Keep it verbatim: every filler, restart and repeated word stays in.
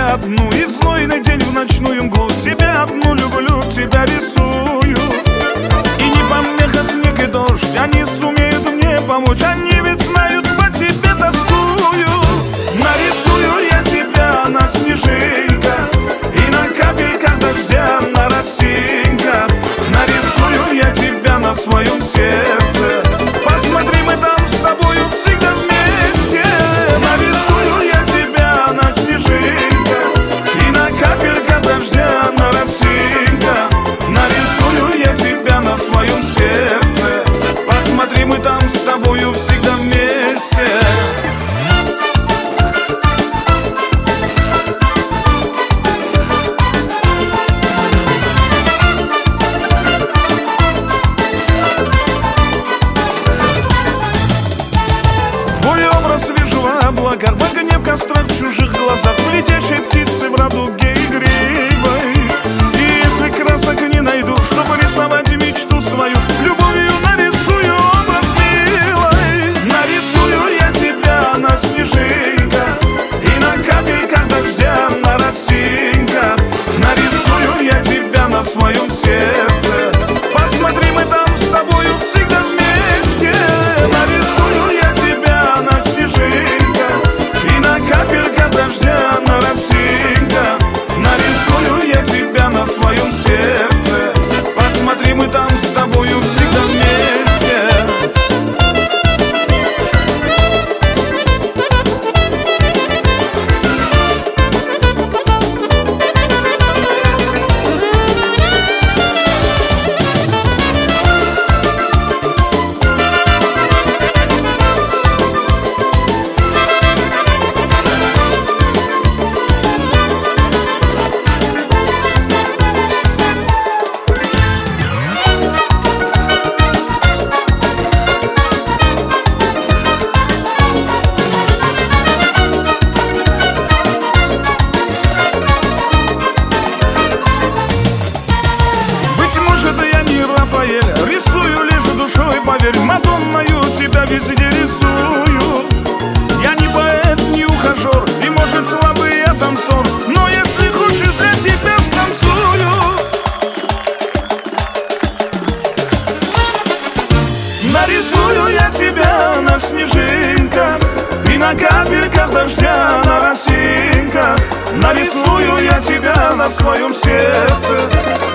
тебя одну, и в знойный день в ночную мглу тебя одну люблю, тебя рисую. И не помеха снег и дождь, они сумеют мне помочь, они ведь знают, по тебе тоскую. Нарисую я тебя на снежинках и на капельках дождя, на росинках. Нарисую я тебя на своем сердце, посмотри, мы там с тобою всегда вместе. Нарисую я тебя на снежинках и на капельках дождя, на росинках. Нарисую я тебя на своем сердце, посмотри, мы там с тобою всегда вместе. В огне, в кострах, в чужих глазах, в летящей птице, в радуге игривой. И если красок не найду, чтобы рисовать мечту свою, любовью нарисую образ милой. Нарисую я тебя на снежинках и на капельках дождя, на росинках. Нарисую я тебя на своем сердце, посмотри, мы там с тобою всегда вместе. Нарисую я тебя на снежинках и на капельках дождя, на росинках. Нарисую я тебя на своем сердце, посмотри, мы там с тобою всегда вместе. Рисую лишь душой, поверь, Мадонною тебя везде рисую. Я не поэт, не ухажер, и может слабый я танцор, но если хочешь, для тебя станцую. Нарисую я тебя на снежинках и на капельках дождя, на росинках. Нарисую я тебя на своем сердце,